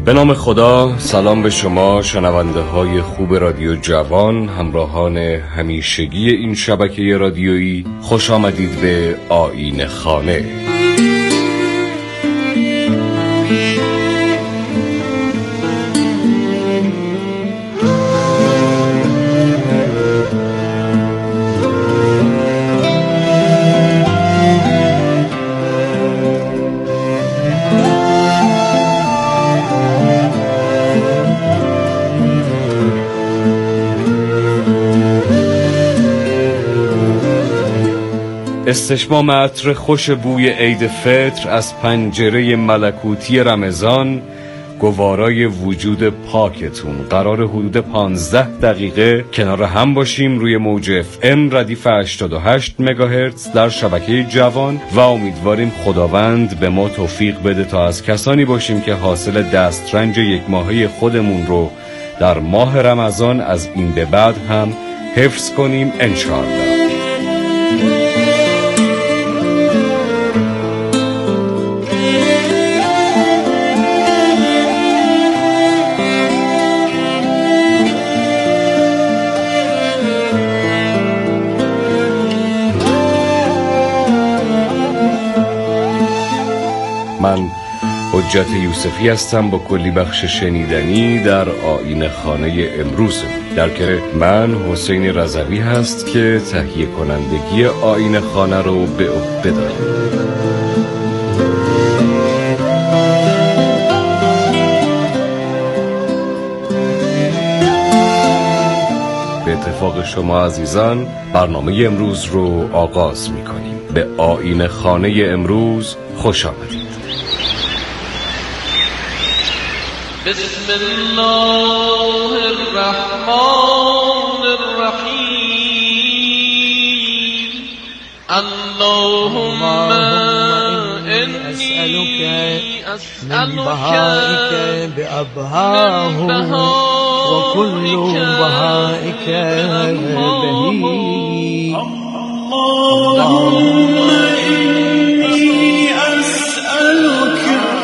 به نام خدا. سلام به شما شنونده های خوب رادیو جوان، همراهان همیشگی این شبکه رادیویی. خوش آمدید به آیین خانه. استشمام عطر خوش بوی عید فطر از پنجره ملکوتی رمضان گوارای وجود پاکتون. قرار حدود 15 دقیقه کنار هم باشیم روی موج FM ردیف 88 مگاهرتز در شبکه جوان و امیدواریم خداوند به ما توفیق بده تا از کسانی باشیم که حاصل دسترنج یک ماهه خودمون رو در ماه رمضان از این به بعد هم حفظ کنیم انشاءالله. من حجت یوسفی هستم با کلی بخش شنیدنی در آیین خانه امروز. در که من حسین رضوی هست که تهیه کنندگی آیین خانه رو به عهده داره. به اتفاق شما عزیزان برنامه امروز رو آغاز می‌کنیم. به آیین خانه امروز خوش آمدید. بسم الله الرحمن الرحیم. اللهم انی اسألك من بهائك بأبهاه وكل بهائك بهی. اللهم انی اسألك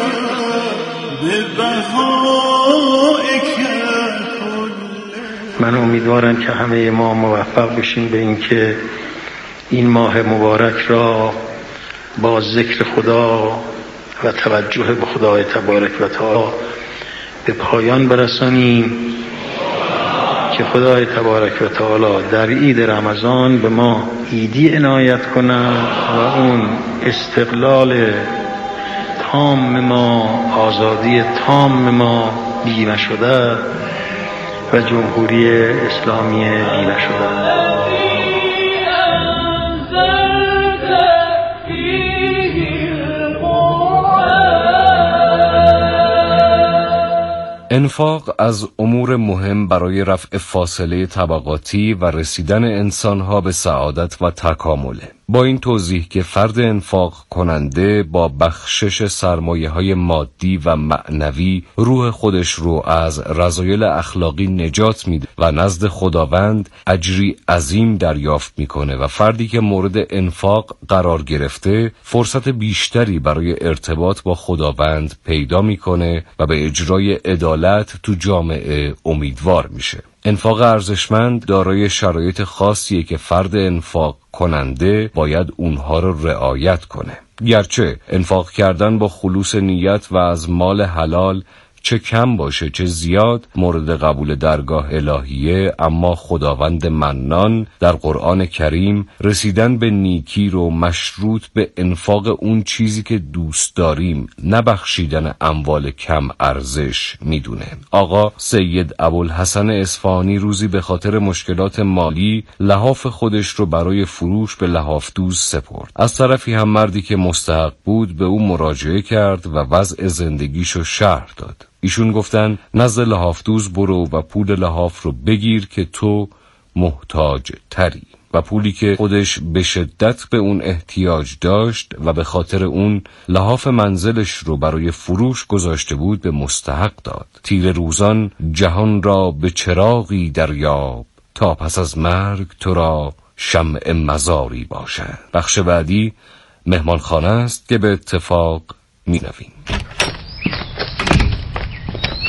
من امیدوارم که همه ما موفق بشیم به این که این ماه مبارک را با ذکر خدا و توجه به خدای تبارک و تعالی به پایان برسانیم، که خدای تبارک و تعالی در عید رمضان به ما عیدی عنایت کند و اون استقلال تام ما، آزادی تام ما بیمه شده و جمهوری اسلامی بیمه شده. انفاق از امور مهم برای رفع فاصله طبقاتی و رسیدن انسانها به سعادت و تکامله. با این توضیح که فرد انفاق کننده با بخشش سرمایه‌های مادی و معنوی روح خودش رو از رذایل اخلاقی نجات میده و نزد خداوند اجری عظیم دریافت میکنه و فردی که مورد انفاق قرار گرفته فرصت بیشتری برای ارتباط با خداوند پیدا میکنه و به اجرای عدالت تو جامعه امیدوار میشه. انفاق ارزشمند دارای شرایط خاصیه که فرد انفاق کننده باید اونها رو رعایت کنه. گرچه انفاق کردن با خلوص نیت و از مال حلال چه کم باشه چه زیاد مورد قبول درگاه الهیه، اما خداوند منان در قرآن کریم رسیدن به نیکی رو مشروط به انفاق اون چیزی که دوست داریم، نبخشیدن اموال کم ارزش میدونه. آقا سید ابوالحسن اصفهانی روزی به خاطر مشکلات مالی لحاف خودش رو برای فروش به لحافدوز سپرد. از طرفی هم مردی که مستحق بود به او مراجعه کرد و وضع زندگیشو شرح داد. ایشون گفتن نزد لحافدوز برو و پول لحاف رو بگیر که تو محتاج تری، و پولی که خودش به شدت به اون احتیاج داشت و به خاطر اون لحاف منزلش رو برای فروش گذاشته بود به مستحق داد. تیر روزان جهان را به چراغی دریاب، تا پس از مرگ تو را شمع مزاری باشد. بخش بعدی مهمانخانه است که به اتفاق می‌رویم.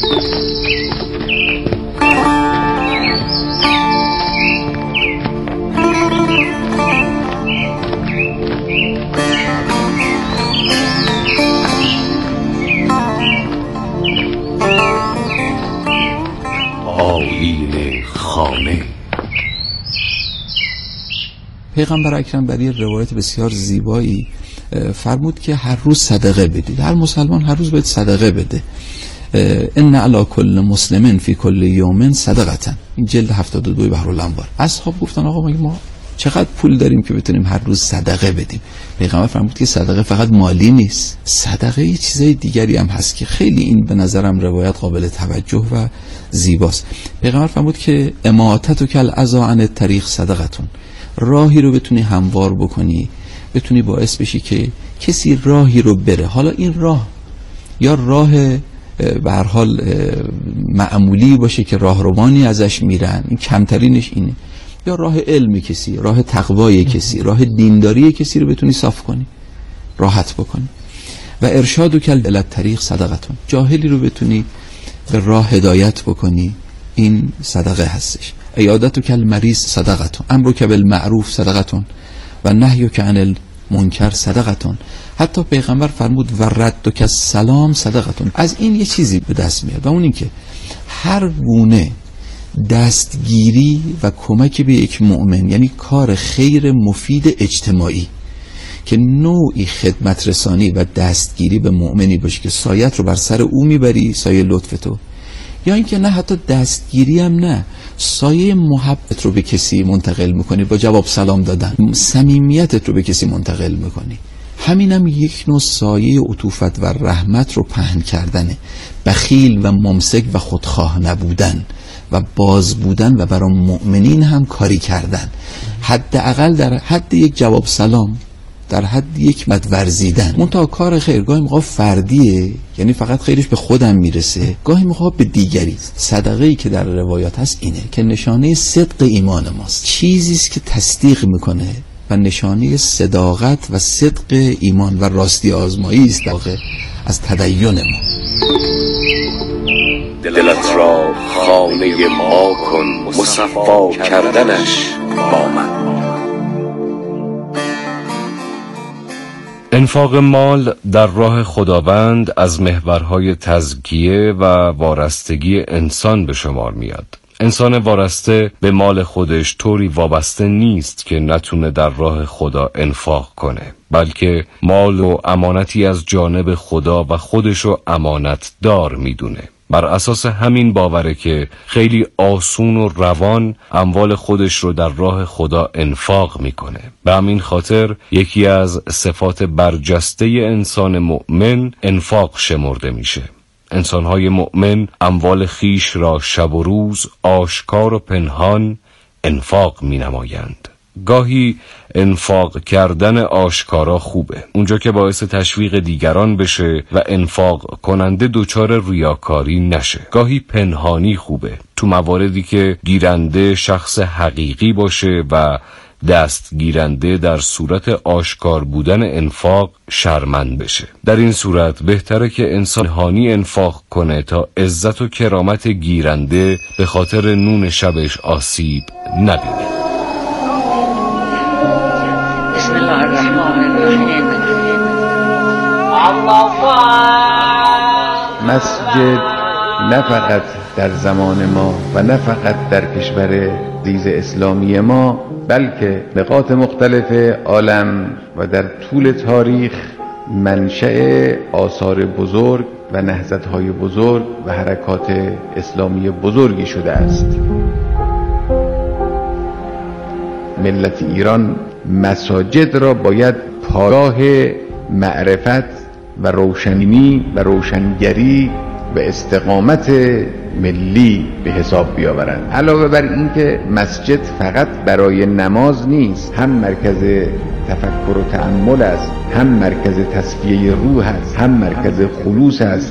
آیین خانه. پیغمبر اکرم در یه روایت بسیار زیبایی فرمود که هر روز صدقه بدید. هر مسلمان هر روز باید صدقه بده. ان علی کل مسلم فی کل یوم صدقه. این جلد 72 بحرالانوار. اصحاب گفتن آقا ما چقدر پول داریم که بتونیم هر روز صدقه بدیم؟ پیغمبر فرمود که صدقه فقط مالی نیست، صدقه یه چیزای دیگری هم هست که خیلی این به نظرم روایت قابل توجه و زیباست. پیغمبر فرمود که اماطتک الاذی عن الطریق صدقتون. راهی رو بتونی هموار بکنی، بتونی باعث بشی که کسی راهی رو بره. حالا این راه یا راه به هر حال معمولی باشه که راهروانی ازش میرن، این کمترینش اینه، یا راه علم کسی، راه تقوای کسی، راه دینداری کسی رو بتونی صاف کنی، راحت بکنی. و ارشادک الی الطریق صدقتون. جاهلی رو بتونی به راه هدایت بکنی، این صدقه هستش. عیادتک المریض صدقتون. امرک بالمعروف صدقتون و نهیک عن المنکر صدقتون. حتی پیغمبر فرمود و ردک السلام صدقتون. از این یه چیزی به دست میاد و اون این که هر گونه دستگیری و کمک به یک مؤمن، یعنی کار خیر مفید اجتماعی که نوعی خدمت رسانی و دستگیری به مؤمنی باشه که سایت رو بر سر او میبری، سایه لطف تو، یا اینکه نه حتی دستگیری هم نه، سایه محبت رو به کسی منتقل میکنی با جواب سلام دادن، صمیمیتت رو به کسی منتقل میکنی، همینم یک نوع سایه عطوفت و رحمت رو پهن کردنه. بخیل و ممسک و خودخواه نبودن و باز بودن و برای مؤمنین هم کاری کردن، حداقل در حد یک جواب سلام، در حد یک مد ورزیدن. منتها کار خیر گاهی موقع فردیه، یعنی فقط خیرش به خودم میرسه، گاهی موقع به دیگری. صدقه‌ای که در روایات هست اینه که نشانه صدق ایمان ماست، چیزی است که تصدیق میکنه و نشانه صداقت و صدق ایمان و راستی آزمایی است از تدین ما. دلت را خانه ما کن، مصفا کردنش با من. انفاق مال در راه خداوند از محورهای تزکیه و وارستگی انسان به شمار میاد. انسان وارسته به مال خودش طوری وابسته نیست که نتونه در راه خدا انفاق کنه، بلکه مال و امانتی از جانب خدا و خودشو امانت دار میدونه. بر اساس همین باوره که خیلی آسون و روان اموال خودش رو در راه خدا انفاق میکنه. به همین خاطر یکی از صفات برجسته انسان مؤمن انفاق شمرده میشه. انسانهای مؤمن اموال خیش را شب و روز آشکار و پنهان انفاق می نمایند. گاهی انفاق کردن آشکارا خوبه، اونجا که باعث تشویق دیگران بشه و انفاق کننده دچار ریاکاری نشه. گاهی پنهانی خوبه، تو مواردی که گیرنده شخص حقیقی باشه و دستگیرنده در صورت آشکار بودن انفاق شرمند بشه. در این صورت بهتره که انسان هانی انفاق کنه تا عزت و کرامت گیرنده به خاطر نون شبش آسیب نبینه. بسم الله الرحمن الرحیم. مسجد نه فقط در زمان ما و نه فقط در کشور عزیز اسلامی ما، بلکه نقاط مختلف عالم و در طول تاریخ منشأ آثار بزرگ و نهضت‌های بزرگ و حرکات اسلامی بزرگی شده است. ملت ایران مساجد را باید پایگاه معرفت و روشنی و روشنگری و استقامت ملی به حساب بیاورند. علاوه بر این که مسجد فقط برای نماز نیست، هم مرکز تفکر و تأمل است، هم مرکز تصفیه روح است، هم مرکز خلوص است.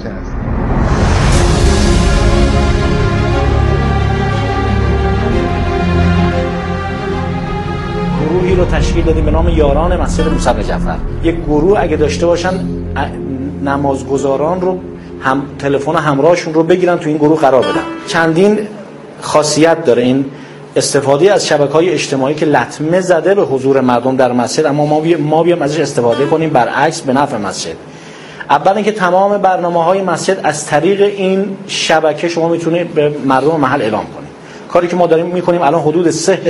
گروهی رو تشکیل دادیم به نام یاران مسجد موسی بن جعفر. یک گروه اگه داشته باشن نمازگزاران رو تلفن همراهشون رو بگیرن تو این گروه قرار بدن. چندین خاصیت داره این استفاده از شبکه‌های اجتماعی که لطمه زده به حضور مردم در مسجد، اما ما بیام ازش استفاده کنیم برعکس به نفع مسجد. اولا اینکه تمام برنامه‌های مسجد از طریق این شبکه شما میتونید به مردم محل اعلام کنید. کاری که ما داریم میکنیم الان حدود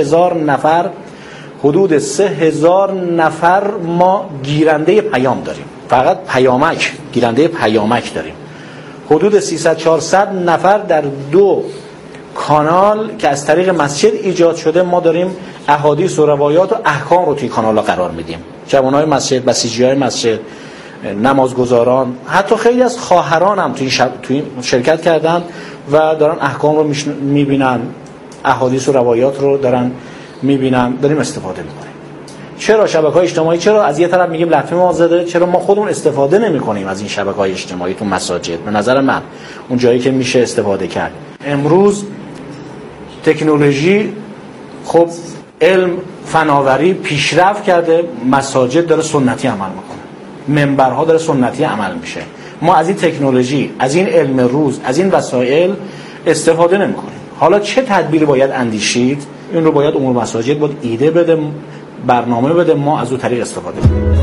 3000 نفر ما گیرنده پیام داریم، فقط پیامک، گیرنده پیامک داریم. حدود 300-400 نفر در 2 کانال که از طریق مسجد ایجاد شده ما داریم احادیث و روایات و احکام رو توی کانال‌ها قرار میدیم. جوانای مسجد، بسیجی‌های مسجد، نمازگزاران، حتی خیلی از خواهران هم توی شرکت کردن و دارن احکام رو میبینن، احادیث و روایات رو دارن میبینن، داریم استفاده میکنیم. چرا شبکه‌های اجتماعی؟ چرا از یه طرف میگیم لطمه ما زده، چرا ما خودمون استفاده نمی‌کنیم از این شبکه‌های اجتماعی تو مساجد؟ به نظر من اون جایی که میشه استفاده کرد. امروز تکنولوژی، خب علم، فناوری پیشرفت کرده، مساجد داره سنتی عمل میکنه، منبرها داره سنتی عمل میشه. ما از این تکنولوژی، از این علم روز، از این وسایل استفاده نمی‌کنیم. حالا چه تدبیری باید اندیشید؟ این رو باید امور مساجد باید ایده بده، برنامه بده، ما از اون طریق استفاده کنیم.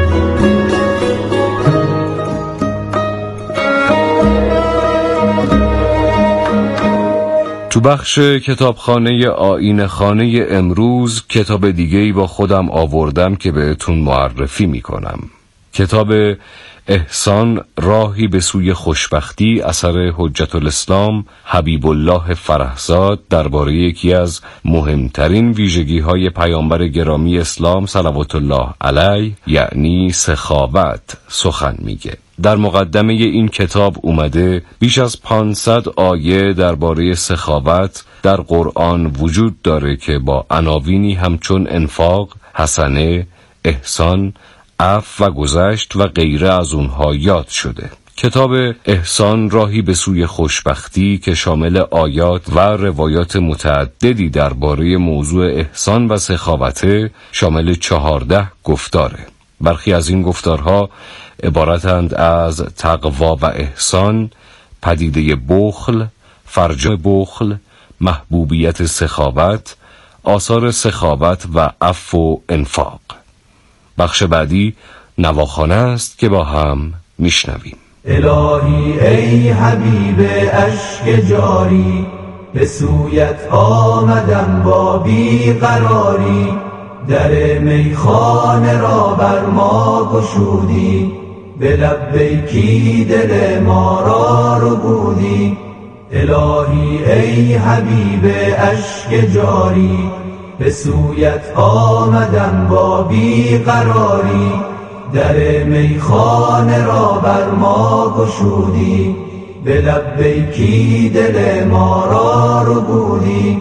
تو بخش کتابخانه آیین خانه امروز کتاب دیگه‌ای با خودم آوردم که بهتون معرفی میکنم. کتاب احسان راهی به سوی خوشبختی اثر حجت الاسلام حبیب الله فرهزاد درباره یکی از مهمترین ویژگی‌های پیامبر گرامی اسلام صلوات الله علیه یعنی سخاوت سخن میگه. در مقدمه این کتاب اومده بیش از 500 آیه درباره سخاوت در قرآن وجود داره که با عناوینی همچون انفاق، حسنه، احسان، عفو و گذشت و غیره از اونها یاد شده. کتاب احسان راهی به سوی خوشبختی که شامل آیات و روایات متعددی درباره موضوع احسان و سخاوته شامل 14 گفتاره. برخی از این گفتارها عبارتند از تقوا و احسان، پدیده بخل، فرجام بخل، محبوبیت سخاوت، آثار سخاوت و عفو و انفاق. بخش بعدی نواخوانه است که با هم میشنویم. الهی ای حبیب اشک جاری، به سویت آمدم با بیقراری، در میخانه را بر ما گشودی، به لبیکی دل ما را ربودی. الهی ای حبیب اشک جاری، به سویت آمدم با بیقراری، در میخانه را بر ما گشودی، به لبیکی دل ما را ربودی.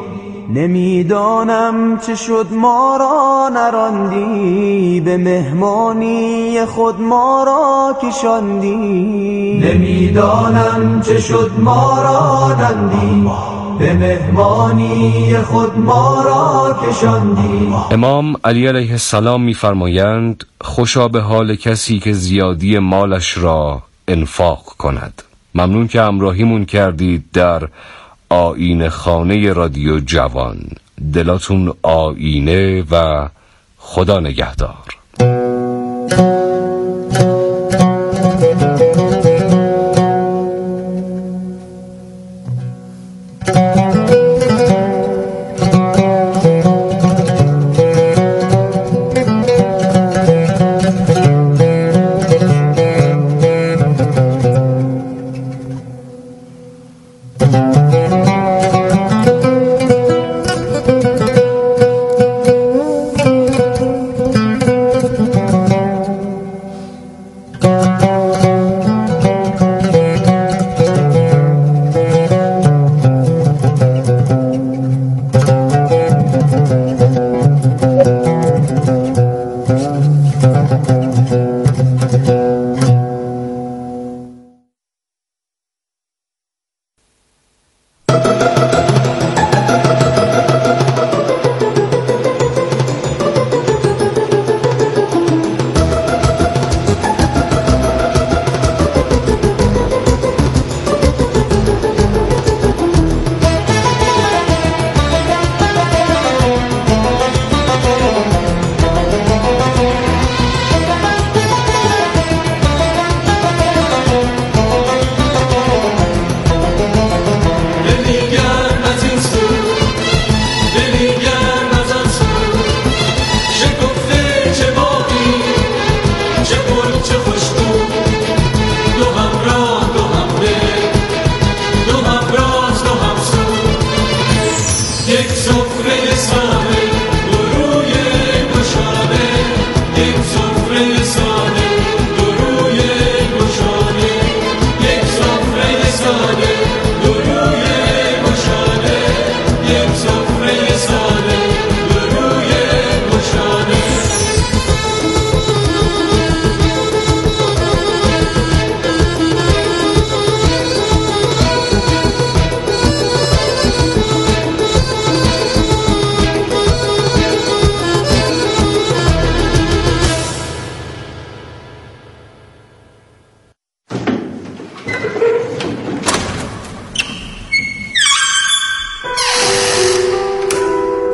نمیدانم چه شد ما را نراندی، به مهمانی خود ما را کشاندی. نمیدانم چه شد ما را نراندی، به مهمانی خود ما را کشاندی. امام علی علیه السلام می‌فرمایند خوشا به حال کسی که زیادی مالش را انفاق کند. ممنون که همراهیمون کردید در آیین خانه رادیو جوان. دلاتون آینه و خدا نگهدار.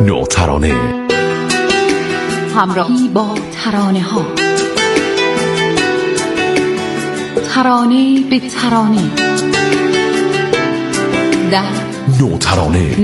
نوترانه، همراهی با ترانه ها، ترانه به ترانه، در نوترانه.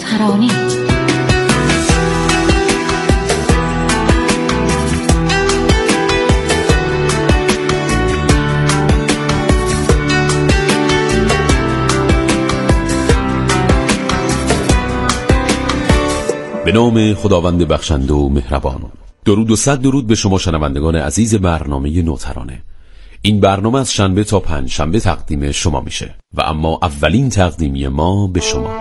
به نام خداوند بخشنده و مهربان. درود و صد درود به شما شنوندگان عزیز برنامه نوترانه. این برنامه از شنبه تا پنجشنبه تقدیم شما میشه و اما اولین تقدیمی ما به شما.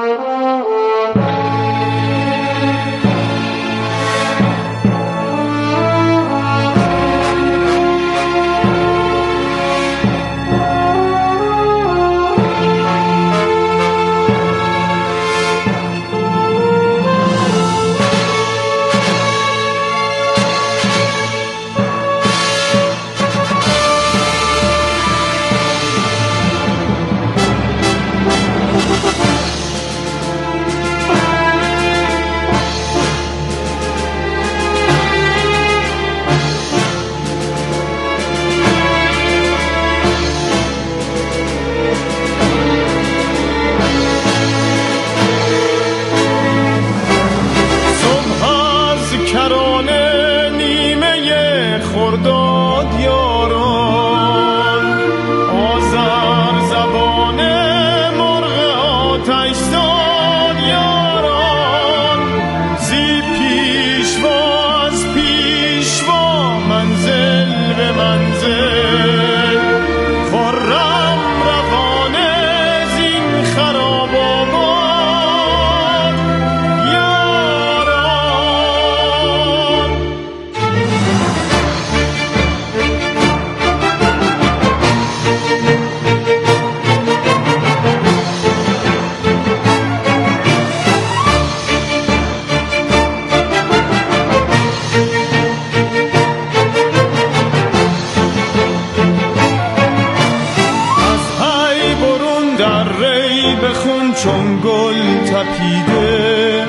چون گل تپیده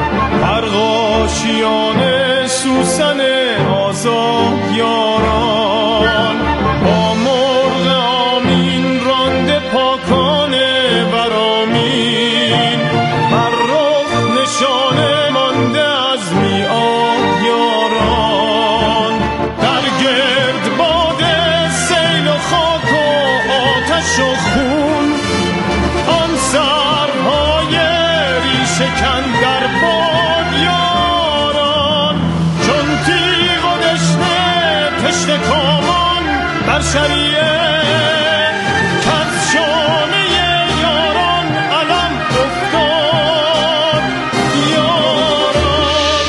پرغاشیان سوسن آزاد یاران، با مرغ آمین رانده پاکان ورامین، بر رخ نشانه مانده از میعاد یاران، در گرد باد سیل و خاک و آتش و خون، آن سرهای ریشه‌کن در باد یاران، چون تیغ و دشنه پشت کامان بر شریعه، کز شانه یاران علم افتاد یاران.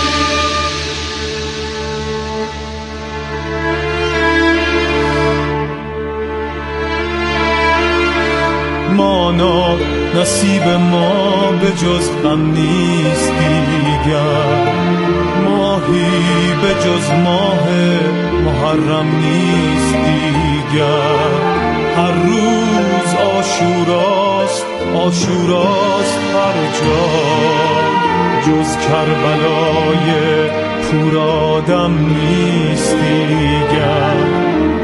مانا نصیب ما به جز غم نیست دیگر، ماهی به جز ماه محرم نیست دیگر، هر روز عاشوراست عاشوراست هر جا، جز کربلای پورآدم نیست دیگر.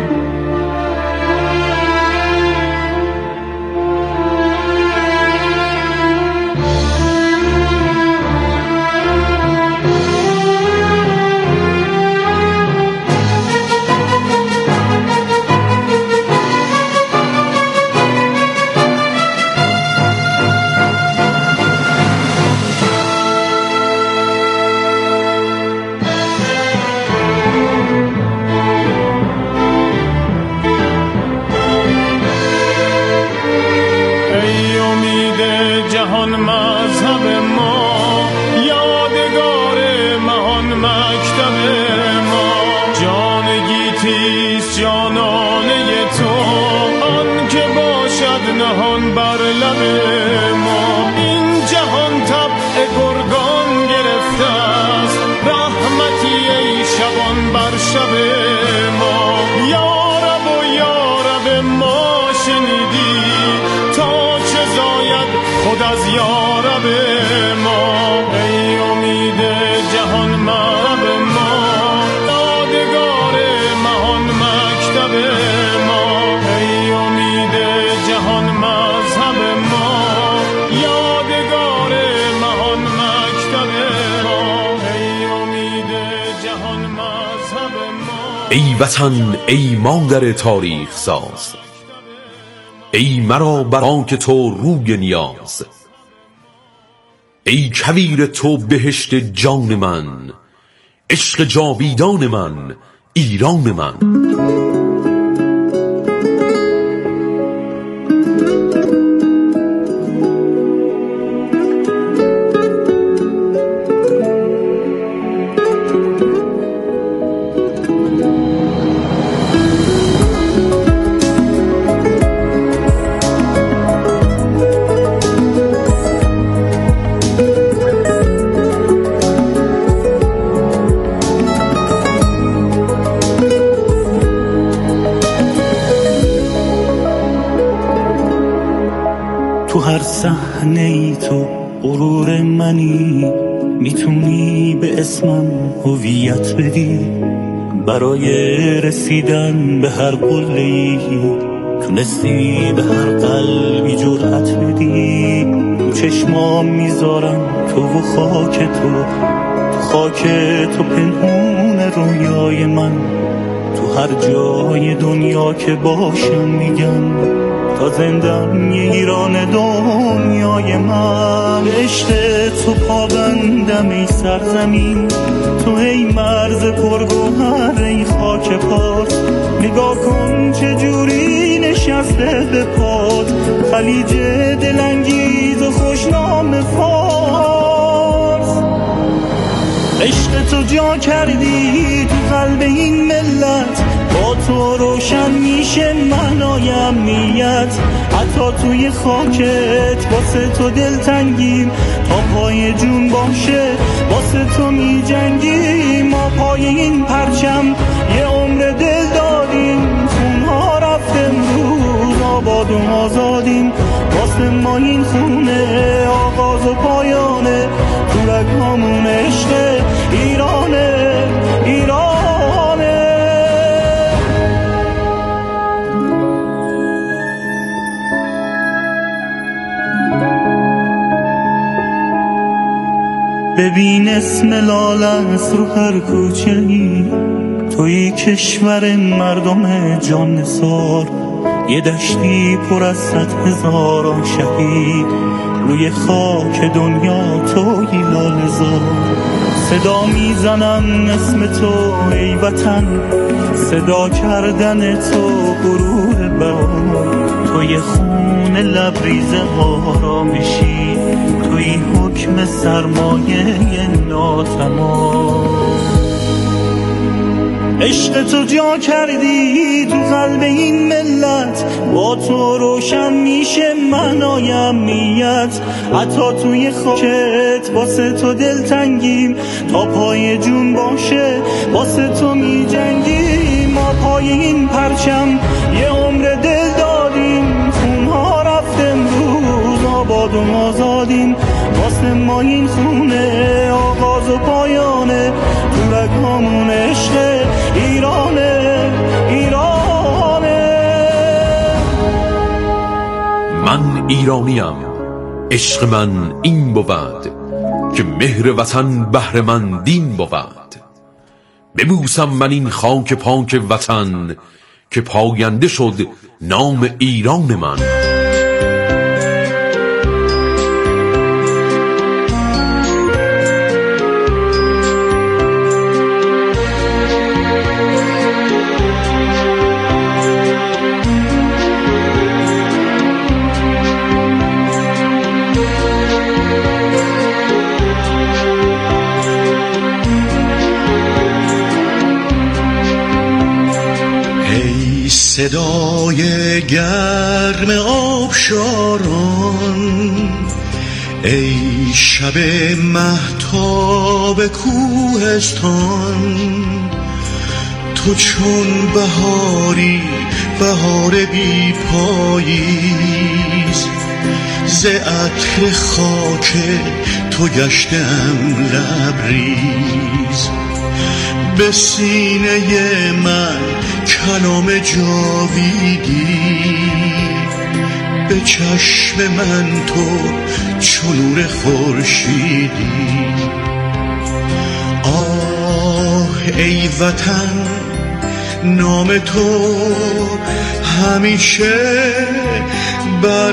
جهان مذهب ما، یادگار مهان مکتب ما، جان گیتیست جانانه تو، آن که باشد نهان بر لب ما. این جهان طبع گرگان گرفته است، رحمتی ای شبان بر شب ما. یارب و یارب ما شنیدی تا چه زاید خود از یارب ما. ای امید مکتب ما، ای امید جهان مذهب ما، یادگار مهان مکتب ما، ای امید جهان مذهب ما. ای وطن، ای مادر تاریخ ساز، ای مرا بر آنک تو روی نیاز، ای کویر تو بهشت جان من، عشق جاویدان من، ایران من. تو هر صحنه ای تو غرور منی، میتونی به اسمم هویت بدی، برای رسیدن به هر قله‌ای تونستی به هر قلبی جرأت بدی. تو چشمام میذارم تو و خاک تو، تو خاک تو پنهون رویای من، تو هر جای دنیا که باشم میگم تا زندم یه ایران دنیای من. به عشق تو پابندم ای سرزمین، تو ای مرز پرگوهر ای خاک پات، نگاه کن چجوری نشسته به پات خلیج دلانگیز و خوشنام فارس. عشق تو جا کردی تو قلب این ملت، با تو روشن میشه معنای امنیت، حتی توی خاکت واسه تو دلتنگیم، تا پای جون باشه واسه تو میجنگیم. ما پای این پرچم یه عمر دل دادیم، خونها رفت امروز آباد و آزادیم، واسه ما این خونه آغاز و پایانه، تو رگامون عشق ایرانه ایرانه. ببین اسم لاله است رو هر کوچه‌ای، توی کشور مردم جان نثار، یه دشتی پر از 100,000 شهید، روی خاک دنیا توی لاله‌زار. صدا میزنم اسم تو ای وطن، صدا کردن تو غرور بهار، توی خون لبریز آرامشی، توی حکم سرمایه ناتمام. عشق تو جا کردی تو قلب این ملت، با تو روشن میشه معنای امنیت، حتی توی خاکت واسه تو دلتنگیم، تا پای جون باشه واسه تو میجنگیم. ما پای این پرچم یه عمر دل دادیم، خونها رفت امروز آباد و آزادیم، واسه ما این خونه آغاز و پایانه، تو رگامون عشق ایرانه ایرانه. من ایرانیم، عشق من این بود که مهر وطن بهر من دین بود. ببوسم من این خاک پاک وطن که پاینده شد نام ایران من. صدای گرم آبشاران، ای شب مهتاب کوهستان، تو چون بهاری بهار بی پاییز، ز عطر خاک تو گشتم لبریز. به سینه من کلام جاویدی، به چشم من تو چون نور خورشیدی. آه ای وطن نام تو همیشه بر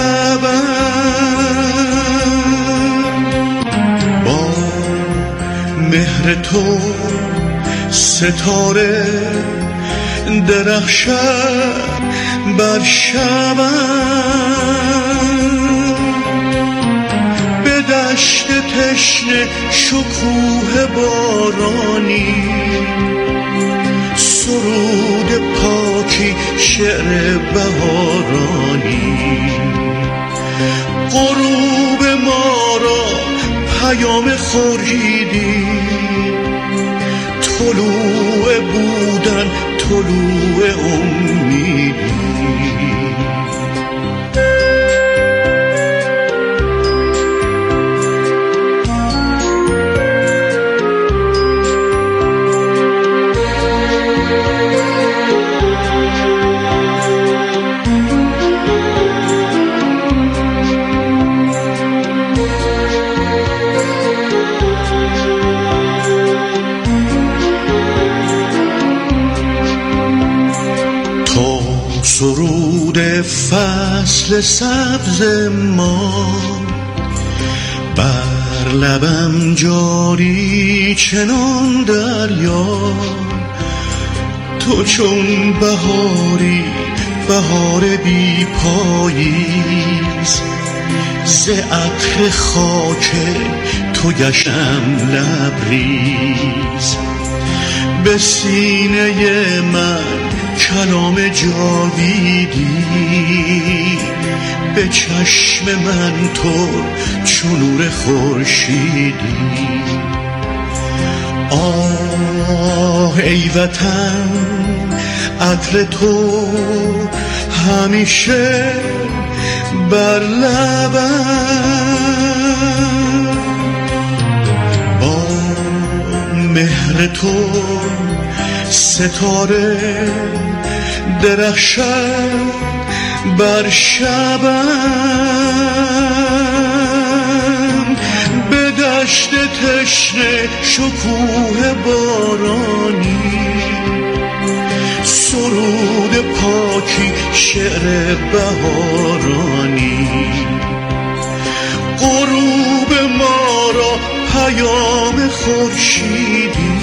لبم، با مهر تو ستاره درخشد بر شبم، به دشت تشنه شکوه بارانی، سرود پاکی شعر بهارانی. غروب ما را پیام خورشیدی، طلوع بودن طلوع امیدی. سرود فصل سبز ما بر لبم جاری چنان دریا، تو چون بهاری بهار بی پاییز، ز عطر خاک تو گشتم لبریز. به سینه من کلام جاویدی، به چشم من تو چون نور خورشیدی. آه ای وطن عطر تو همیشه بر لبم، با مهر تو ستاره درخشد بر شبم، به دشت تشنه شکوه بارانی، سرود پاکی شعر بهارانی. غروب ما را پیام خورشیدی،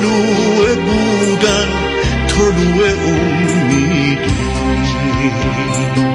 طلوع بودن طلوع امیدی.